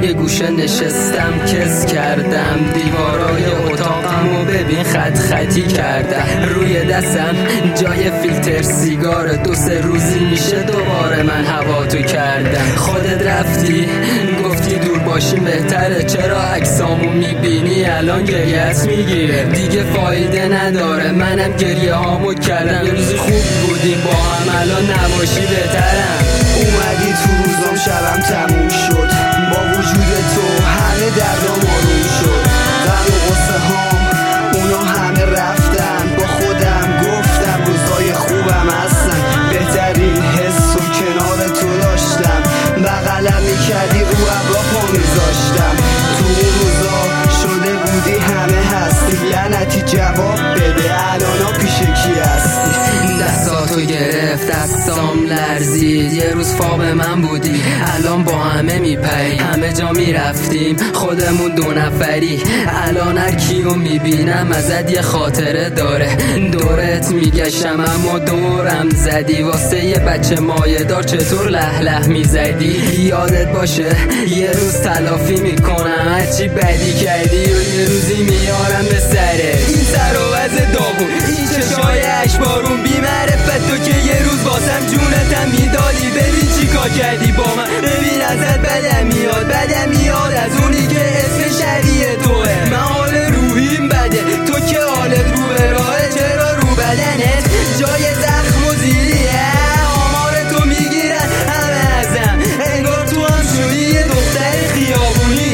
یه گوشه نشستم کس کردم دیوارای اتاقمو ببین خط خطی کردم. روی دستم جای فیلتر سیگار 2-3 روزی میشه دوباره من هوا تو کردم. خودت رفتی گفتی دور باشیم بهتره، چرا عکسامو میبینی الان گریت میگیره؟ دیگه فایده نداره منم گریه هامو کردم. یه روزی خوب بودیم با هم الان نباشی بهترم. اومدی تو روزام شبم تموم شد، با وجود تو همه دردام آروم شد. غم و غصه هام اونا همه رفتن، با خودم گفتم روزای خوبم هستن. بهترین حس و کنار تو داشتم، بغلم میکردی رو ابرا پا میذاشتم. تو اون روزا شده بودی همه هستی، لعنتی جواب بده الانا پیش کی هستی؟ دستاتو گرفت دستام لرزید، یه روز خواب من بودی الان با همه میپری. همه جا میرفتیم خودمون 2 نفری، الان هر کیو میبینم ازت یه خاطره داره. دورت میگشتم اما دورم زدی، واسه یه بچه مایه دار چطور له له میزدی؟ یادت باشه یه روز تلافی میکنم هرچی بدی کردی و یه روزی میارم به سره. این سر و وز داغون، این چشای اشبارون، بی‌معرفت تو که یه روز واسم جونتم میدادی. ببین چی کار کردی با من، ببین ازت بدم میاد از اونی که اسم شبیه توه. من حال روحیم بده تو که حالت رو به راهه، چرا رو بدنت جای زخم و زیریه؟ آمار تو میگیرن همه ازم، انگار تو هم شدی یه دختر خیابونی.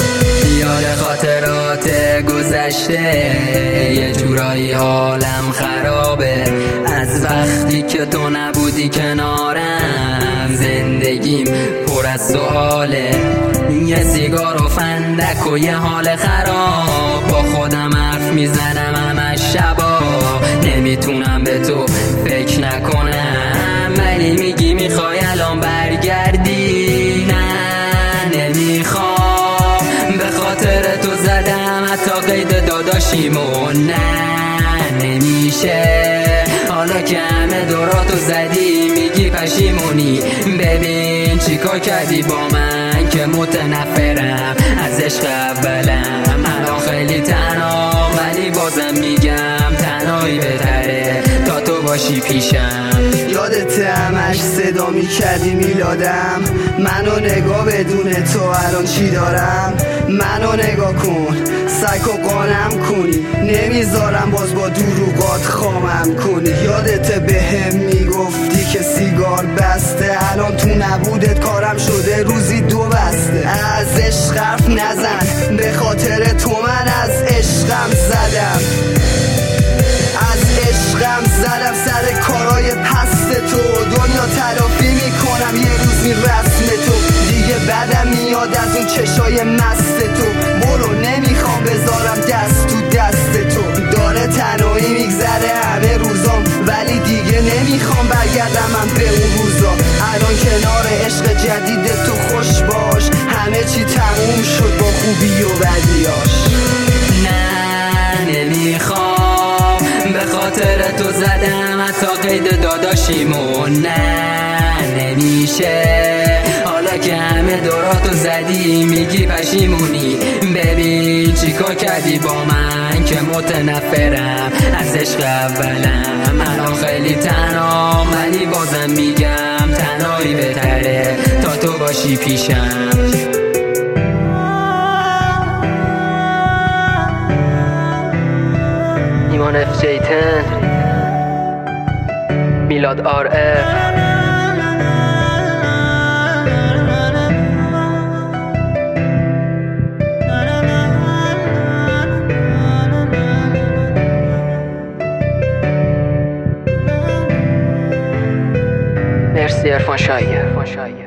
یاد خاطرات گذشته یه جورایی حالم خرابه، از وقتی که تو نبودی کنارم زندگیم پر از سواله. یه سیگار و فندک و یه حال خراب، با خودم حرف میزنم همه شبا. نمیتونم به تو فکر نکنم ولی میگی میخوای الان برگردی. نه نمیخوام، به خاطر تو زدم حتی قید داداشیمو. نه نمیشه حالا که همه دوراتو زدی میگی پشیمونی. ببین چیکار کردی با من که متنفرم از عشق اولم. الان خیلی تنها ولی بازم میگم تنهایی بهتره تا تو باشی پیشم. یادت همش صدا میکردی میلادم، منو نگاه بدون تو الان چی دارم؟ منو نگاه کن سگ و قانم کنی، نمیذارم باز با دروغات خامم کنی. یادت بهم میگفتی که سیگار بسته، الان تو نبودت کارم شده روزی 2 بسته. از عشق حرف نزن، به خاطر تو من از عشقم زدم، از عشقم زدم سر کارای پست تو. دنیا تلافی میکنم یه روز می رسم تو، دیگه بدم میاد از اون چشای مست تو. برو نمیخوام بذارم دست تو دست تو، داره تنهایی میگذره همه روزام ولی دیگه نمیخوام برگردم من به اون روزا. الان کنار عشق جدید تو خوش باش، همه چی تموم شد با خوبی و بدیاش. نه نمیخوام، به خاطر تو زدم حتی قید داداشیمو. نه نمیشه حالا که همه دوراتو زدی میگی پشیمونی. ببین چیکار کردی با من که متنفرم از عشق اولم. الان خیلی تنها ولی بازم میگم تنهایی بهتره تا تو باشی پیشم. ایمان اف جیتن، میلاد آر اف. مرسی عرفان شایی.